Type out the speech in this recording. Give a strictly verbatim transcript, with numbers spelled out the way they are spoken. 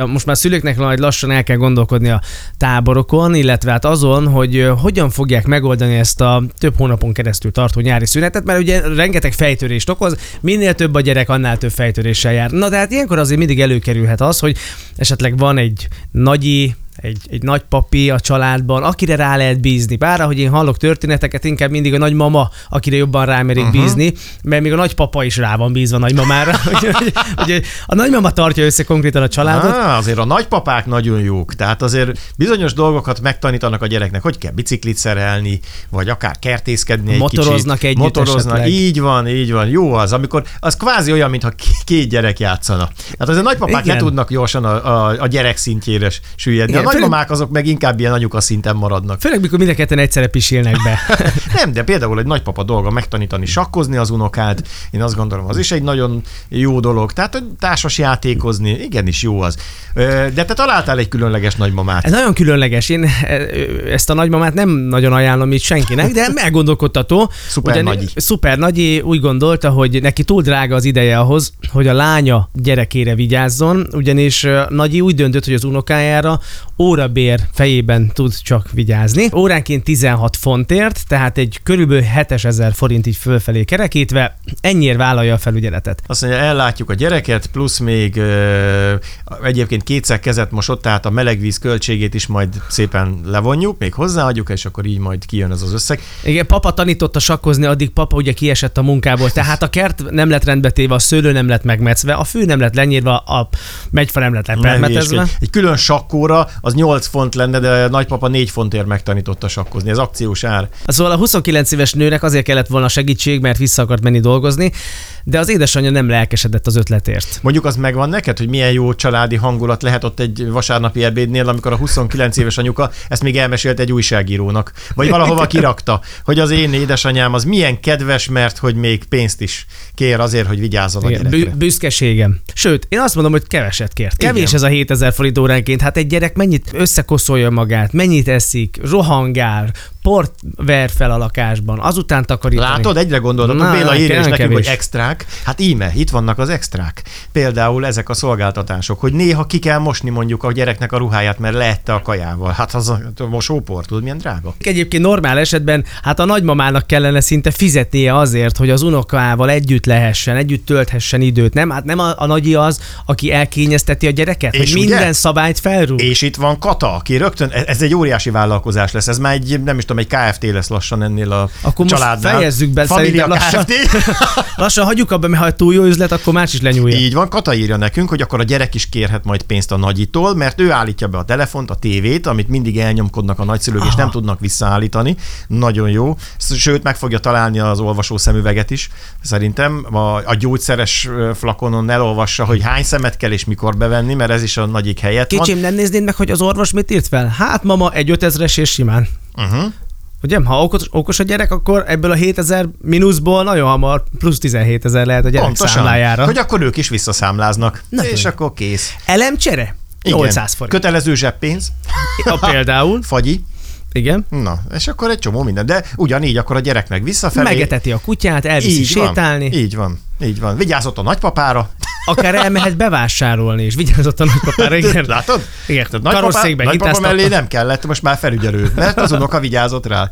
Most már szülőknek majd lassan el kell gondolkodni a táborokon, illetve hát azon, hogy hogyan fogják megoldani ezt a több hónapon keresztül tartó nyári szünetet, mert ugye rengeteg fejtörést okoz, minél több a gyerek, annál több fejtöréssel jár. Na de hát ilyenkor azért mindig előkerülhet az, hogy esetleg van egy nagyi, Egy, egy nagypapi a családban, akire rá lehet bízni. Bár ahogy én hallok történeteket, inkább mindig a nagymama, akire jobban rámerik uh-huh. bízni, mert még a nagypapa is rá van bízva a nagymamára. Ugye a nagymama tartja össze konkrétan a családot. Á, azért a nagypapák nagyon jók. Tehát azért bizonyos dolgokat megtanítanak a gyereknek, hogy kell biciklit szerelni, vagy akár kertészkedni egy Motoroznak kicsit. együtt Motoroznak esetleg. Így van, így van. Jó az, amikor az kvázi olyan, mintha két gyerek játszana. Hát azért a nagypapák Igen. ne tudnak gyorsan a, a, a gyerek szintjére süllyedni. Igen, A nagymamák azok meg inkább ilyen anyuka szinten maradnak. Főleg, mikor mind a ketten egyszerre pisilnek be. Nem, de például egy nagypapa dolga megtanítani sakkozni az unokát, én azt gondolom, az is egy nagyon jó dolog. Tehát társas játékozni, igenis jó az. De te találtál egy különleges nagymamát. Ez nagyon különleges. Én ezt a nagymamát nem nagyon ajánlom itt senkinek, de elgondolkodtató. Szuper Ugyan, nagyi. Szuper nagyi úgy gondolta, hogy neki túl drága az ideje ahhoz, hogy a lánya gyerekére vigyázzon, ugyanis nagyi úgy döntött, hogy az unokájára órabér fejében tud csak vigyázni. Óránként tizenhat fontért, tehát egy körülbelül hétezer forint így fölfelé kerekítve, ennyiért vállalja a felügyeletet. Azt mondja, ellátjuk a gyereket, plusz még ö, egyébként kétszer kezet mosott, tehát a melegvíz költségét is majd szépen levonjuk, még hozzáadjuk, és akkor így majd kijön ez az összeg. Igen, papa tanította sakkozni, addig papa ugye kiesett a munkából, tehát a kert nem lett rendbetéve, a szőlő nem lett megmetszve, a fű nem lett lenyírva, a megyfa nem lett permetezve. Egy külön sakkóra az nyolc font lenne, de a nagypapa négy fontért megtanította sakkozni. Ez akciós ár. Szóval a huszonkilenc éves nőnek azért kellett volna segítség, mert vissza akart menni dolgozni, de az édesanyja nem lelkesedett az ötletért. Mondjuk az megvan neked, hogy milyen jó családi hangulat lehet ott egy vasárnapi ebédnél, amikor a huszonkilenc éves anyuka ezt még elmesélt egy újságírónak, vagy valahova kirakta, hogy az én édesanyám az milyen kedves, mert hogy még pénzt is kér azért, hogy vigyázzon a gyerekre. Bü- büszkeségem. Sőt, én azt mondom, hogy keveset kért. Kevés Igen. ez a hétezer forint óránként. Hát egy gyerek mennyit összekoszolja magát, mennyit eszik, rohangál, port ver fel a lakásban, azután takarítani. Látod, egyre gondoltam, Na, Béla írja is nekünk, kevés. hogy extrák. Hát íme, itt vannak az extrák. Például ezek a szolgáltatások, hogy néha ki kell mosni mondjuk a gyereknek a ruháját, mert leette a kajával. Hát az a mosópor, tudod, milyen drága? Egyébként normál esetben hát a nagymamának kellene szinte fizetnie azért, hogy az unokával együtt lehessen, együtt tölthessen időt. Nem, hát nem a, a nagyi az, aki elkényezteti a gyereket, És hogy ugye? minden szabályt felrúg. És itt van Kata, aki rögtön, ez egy óriási vállalkozás lesz, ez már egy, nem is tudom, egy ká ef té lesz lassan ennél a Akkor családnál. most fejezzük be, Família szerintem lassan, Kft. lassan hagyjuk abba, mert ha túl jó üzlet, akkor más is lenyúlja. Így van, Kata írja nekünk, hogy akkor a gyerek is kérhet majd pénzt a nagyitól, mert ő állítja be a telefont, a tévét, amit mindig elnyomkodnak a nagyszülők, és nem tudnak visszaállítani. Nagyon jó. Sőt, meg fogja találni az olvasó szemüveget is. Szerintem a, a gyógyszeres flakonon elolvassa, hogy hány szemet kell és mikor bevenni, mert ez is a nagyik helyet Kicsim, van. nem néznéd meg, hogy az orvos mit írt fel? Hát mama, egy ötezres és simán. Uh-huh. Ugye, ha okos, okos a gyerek, akkor ebből a hétezer mínuszból nagyon hamar plusz tizenhétezer lehet a gyerek Pontosan, számlájára. hogy akkor ők is visszaszámláznak. Na, és tudod. akkor kész. Elemcsere? Igen. nyolcszáz forint. Kötelező zseppénz. A például. Fagyi. Igen. Na, és akkor egy csomó minden. De ugyanígy akkor a gyereknek visszafelé. Megeteti a kutyát, elviszi így sétálni. Van, így van, így van. Vigyázott a nagypapára. Akár elmehet bevásárolni, és vigyázott a nagypapára. Igen. Látod? Igen. Nagypapa, Karosszékben nagypapa hintáztatta. mellé nem kellett, most már felügyelő, mert az unoka vigyázott rá.